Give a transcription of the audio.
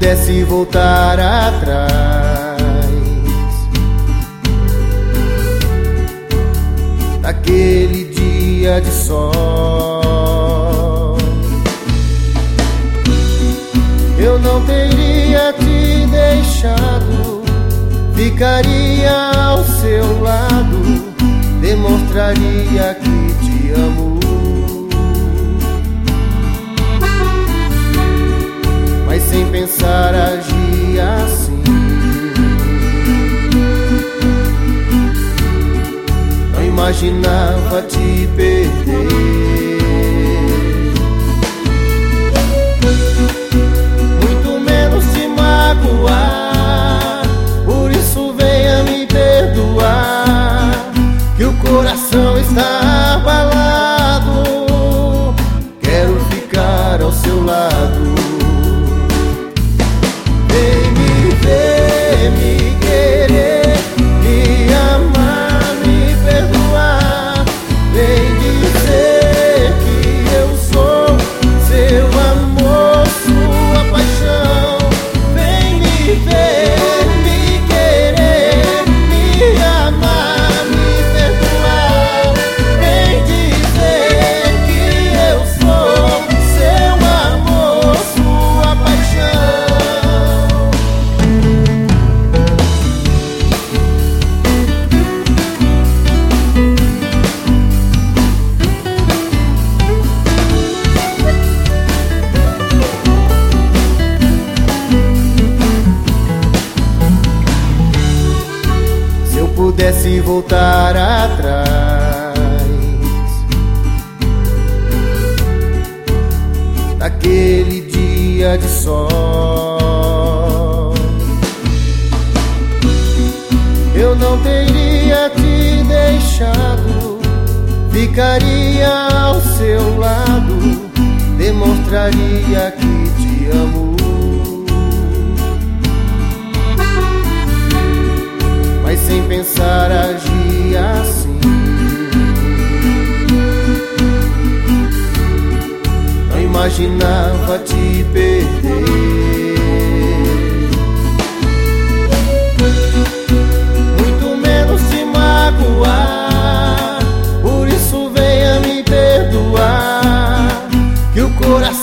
pudesse voltar atrás, daquele dia de sol, eu não teria te deixado, ficaria ao seu lado, demonstraria que te amo. Mas sem pensar agi assim, não imaginava te perder, muito menos te magoar. Por isso venha me perdoar, que o coração está abalado, quero ficar ao seu lado. Vem me ver, me querer, me amar, me perdoar. Vem dizer que eu sou seu amor, sua paixão. Vem me ver, me querer, me amar, me perdoar. Vem dizer que eu sou seu amor, sua paixão. Se eu pudesse voltar atrás, daquele dia de sol, eu não teria te deixado, ficaria ao seu lado, demonstraria que te amo. Mas sem pensar agi assim, não imaginava te perder, muito menos te magoar. Por isso venha me perdoar, que o coração